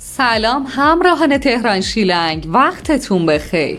سلام همراهان تهران شیلنگ، وقتتون بخیر.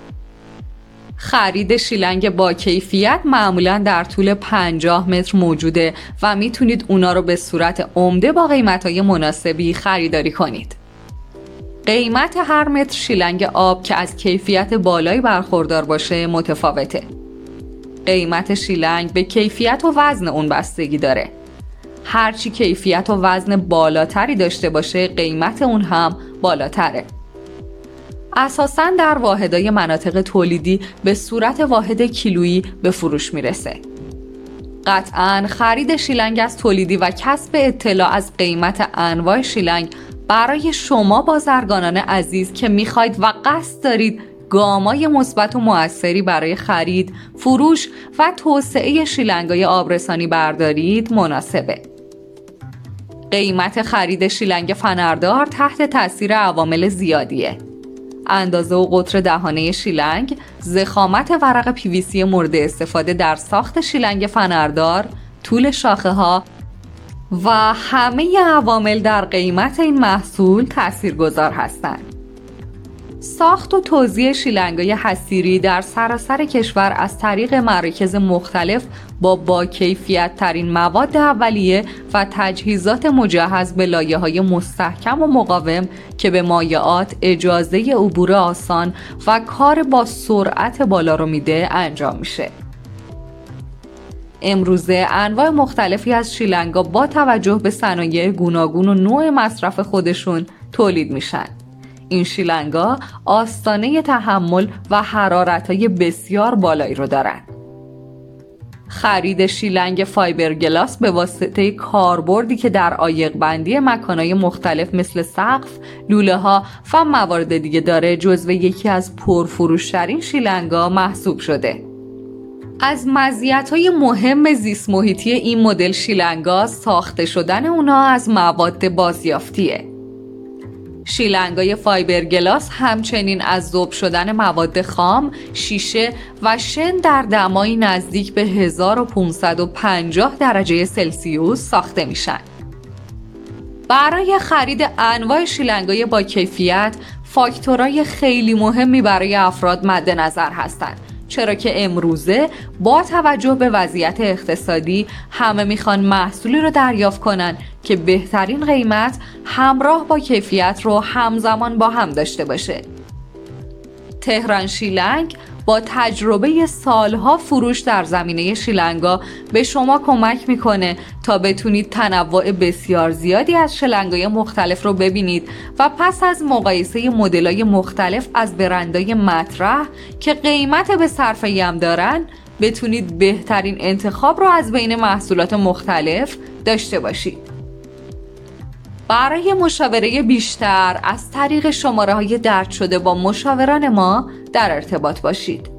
خرید شیلنگ با کیفیت معمولاً در طول 50 متر موجوده و میتونید اونا رو به صورت عمده با قیمت‌های مناسبی خریداری کنید. قیمت هر متر شیلنگ آب که از کیفیت بالایی برخوردار باشه متفاوته. قیمت شیلنگ به کیفیت و وزن اون بستگی داره. هرچی کیفیت و وزن بالاتری داشته باشه قیمت اون هم بالاتره. اساساً در واحدهای مناطق تولیدی به صورت واحد کیلویی به فروش میرسه. قطعاً خرید شیلنگ از تولیدی و کسب اطلاع از قیمت انواع شیلنگ برای شما بازرگانان عزیز که میخواید و قصد دارید گامای مثبت و موثری برای خرید، فروش و توسعه شیلنگ‌های آبرسانی بردارید مناسبه. قیمت خرید شیلنگ فنردار تحت تاثیر عوامل زیادیه. اندازه و قطر دهانه شیلنگ، ضخامت ورق PVC مورد استفاده در ساخت شیلنگ فنردار، طول شاخه ها و همه عوامل در قیمت این محصول تاثیرگذار هستند. ساخت و توزیع شیلنگ‌های حصیری در سراسر کشور از طریق مراکز مختلف با کیفیت ترین مواد اولیه و تجهیزات مجهز به لایه‌های مستحکم و مقاوم که به مایعات اجازه عبور آسان و کار با سرعت بالا رو میده انجام میشه. امروزه انواع مختلفی از شیلنگ‌ها با توجه به صنایع گوناگون و نوع مصرف خودشون تولید میشن. این شیلنگ‌ها آستانه تحمل و حرارت‌های بسیار بالایی رو دارن. خرید شیلنگ فایبرگلاس به واسطه کاربردی که در عایق بندی مکان‌های مختلف مثل سقف، لوله‌ها و موارد دیگه داره جزو یکی از پرفروش‌ترین شیلنگ‌ها محسوب شده. از مزیت‌های مهم زیست محیطی این مدل شیلنگ‌ها ساخته شدن اونها از مواد بازیافتیه. شیلنگ‌های فایبرگلاس همچنین از ذوب شدن مواد خام، شیشه و شن در دمایی نزدیک به 1550 درجه سلسیوس ساخته میشن. برای خرید انواع شیلنگ‌های با کیفیت، فاکتورهای خیلی مهمی برای افراد مد نظر هستند. چرا که امروزه با توجه به وضعیت اقتصادی همه میخوان محصولی رو دریافت کنن که بهترین قیمت همراه با کیفیت رو همزمان با هم داشته باشه. تهران شیلنگ با تجربه سالها فروش در زمینه شیلنگ‌ها به شما کمک میکنه تا بتونید تنوع بسیار زیادی از شیلنگ‌های مختلف رو ببینید و پس از مقایسه مدل‌های مختلف از برندهای مطرح که قیمت به صرفه‌ای هم دارن بتونید بهترین انتخاب رو از بین محصولات مختلف داشته باشید. برای مشاوره بیشتر از طریق شماره‌های درج شده با مشاوران ما در ارتباط باشید.